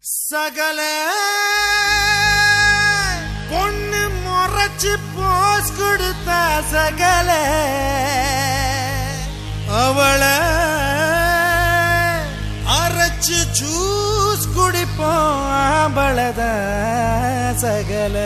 சகல பொண்ணு முறைச்சு போஸ் கொடுத்த சகல அவளை அரைச்சு ஜூஸ் குடிப்போம் ஆம்பளத சகல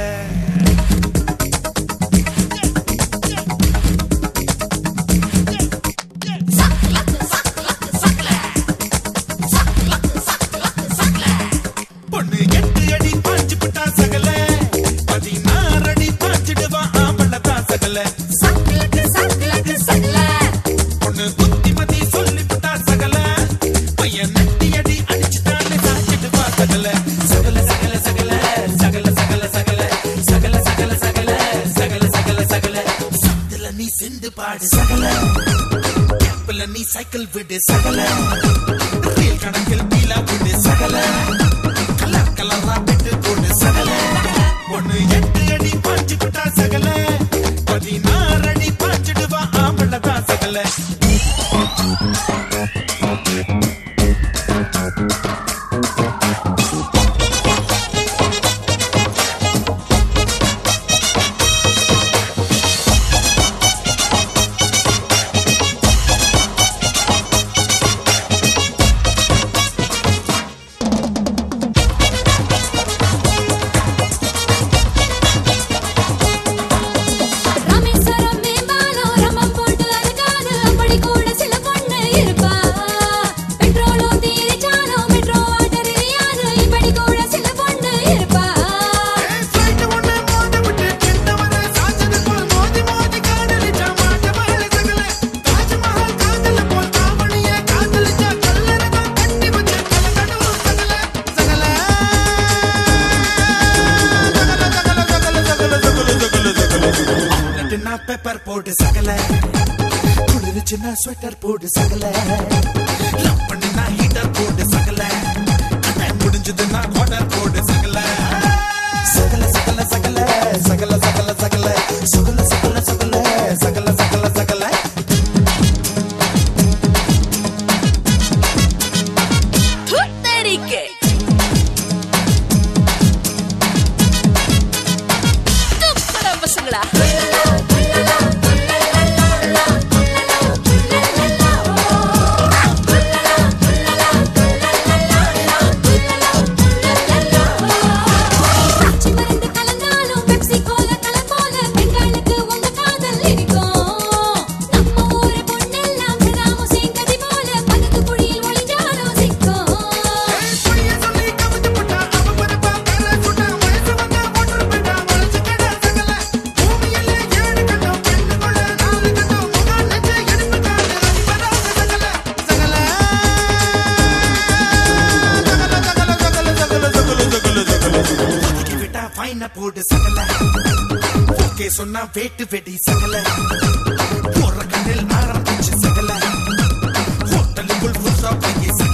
நீ சைக்கிள் விடு சகல ரயில் கணக்கில் பீலா விடு சகல கலர் கலரா பெட்டு போடு சகல ஒன்னு 8 அடி பாஞ்சு விட்டா சகல 16 அடி பாஞ்சிடுவா ஆம்பளதா சகல पेपर போடு சகல குளிர்ச்சினா ஸ்வெட்டர் போடு சகல லவ் பண்ணினா ஹீட்டர் போடு சகல டைம் முடிஞ்சதுனா வாட்டர் போடு சகல சகல சகல சகல சகல சகல சகல சகல சகல சகல சகல சகல சகல துத்தரிக்கே துப்பரம் பசங்களா போடு சகல ஓகே சொன்னா வேட்டு வெடி சகல போற கண்ணில் ஆரம்பிச்சு சகல ஹோட்டலுக்குள் புதுசா போய் சகல